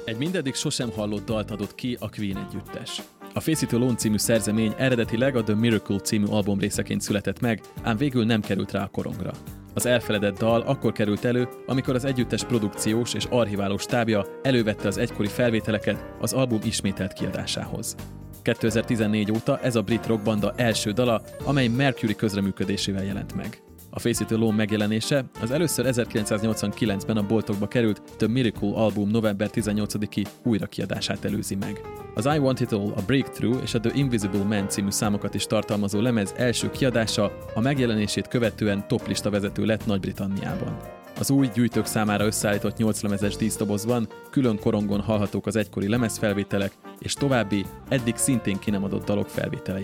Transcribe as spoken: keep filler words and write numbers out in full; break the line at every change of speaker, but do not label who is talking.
Egy mindeddig sosem hallott dalt adott ki a Queen együttes. A Face It Alone című szerzemény eredetileg a The Miracle című album részeként született meg, ám végül nem került rá a korongra. Az elfeledett dal akkor került elő, amikor az együttes produkciós és archiváló stábja elővette az egykori felvételeket az album ismételt kiadásához. kétezer-tizennégy óta ez a brit rockbanda első dala, amely Mercury közreműködésével jelent meg. A Face It Alone megjelenése az először ezerkilencszáznyolcvankilencben a boltokba került The Miracle album november tizennyolcadiki újrakiadását előzi meg. Az I Want It All, a Breakthrough és a The Invisible Man című számokat is tartalmazó lemez első kiadása a megjelenését követően toplista vezető lett Nagy-Britanniában. Az új gyűjtők számára összeállított nyolc lemezes díszdobozban külön korongon hallhatók az egykori lemezfelvételek és további, eddig szintén ki nem adott dalok felvételei